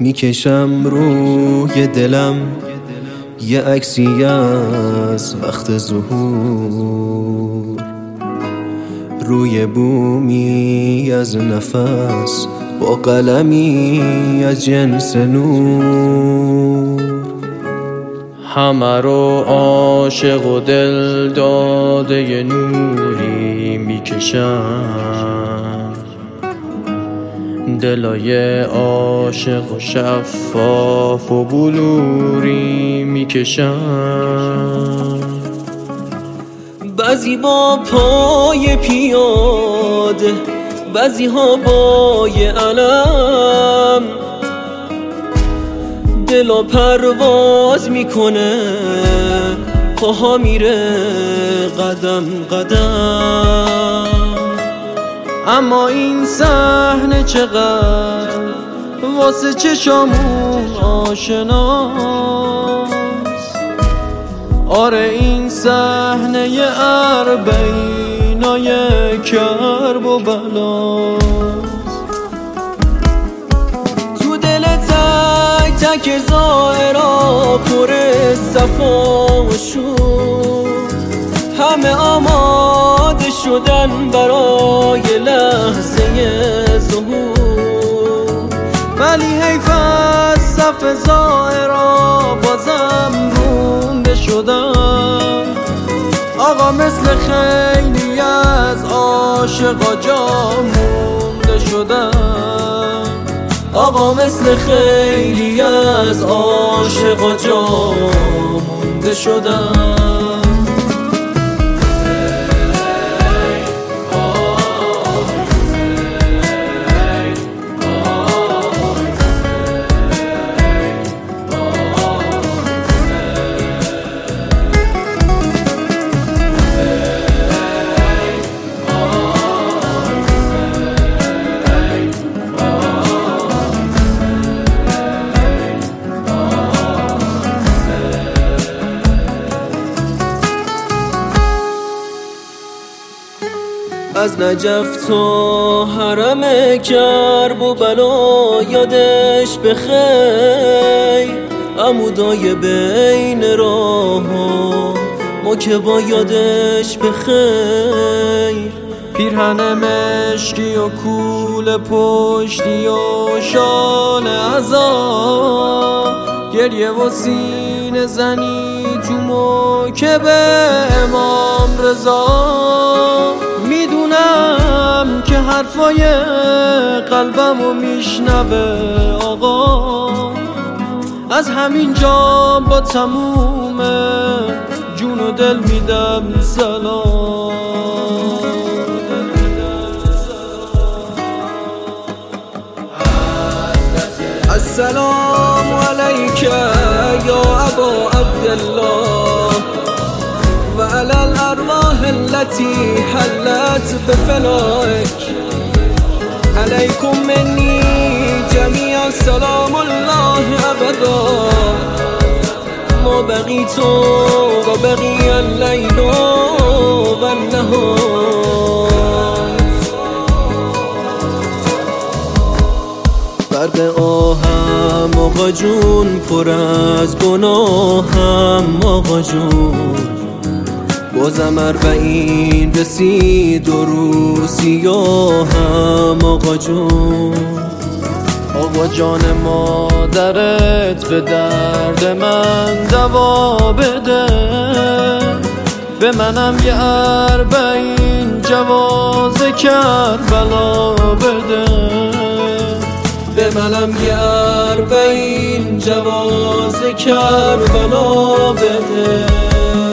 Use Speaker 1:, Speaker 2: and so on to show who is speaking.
Speaker 1: میکشم روی دلم یه عکسی از وقت ظهور، روی بومی از نفس با قلمی از جنس نور.
Speaker 2: همه رو عاشق و دل داده ی نوری میکشم، دلای عاشق و شفاف و بلوری میکشم.
Speaker 1: بعضی با پای پیاده، بعضی ها با یه علم، دلا پرواز میکنه، پاها میره قدم قدم. اما این صحنه چقدر واسه چشامون آشناست. آره این صحنه ی اربعینای کرب و بلاست. تو دل تک تک زائرا پر صفا و شور، همه آماده شدن برای لحظه ظهور. ولی حیف از صف زائرا بازم مونده شدن. آقا مثل خیلی از عاشقا جا مونده شدن. آقا مثل خیلی از عاشقا جا مونده شدن. از نجف تا حرم کرب و بلا یادش بخیر، عمودای بین راه ها ما که با یادش بخیر. پیرهن مشکی و کول پشتی و شال عزا، گریه و سینه زنی تو موکب امام رضا. میدونم که حرفای قلبمو میشنوه آقا، از همین جا با تموم جون و دل میدم سلام. السلام علیک یا ابا عبدالله و علی الارواح التي حلت بفنائك. علیکم منی جمیعا سلام الله ابدا، ما بقیت و بقی اللیل و النهار. برق آهم آقا جون، پر از گناهم آقا جون. بازم اربعین رسید و رو سیاهم آقا جون. آقا جان مادرت به درد من دوا بده، به منم یه اربعین جواز کربلا بده، به منم یه اربعین جواز کربلا بده.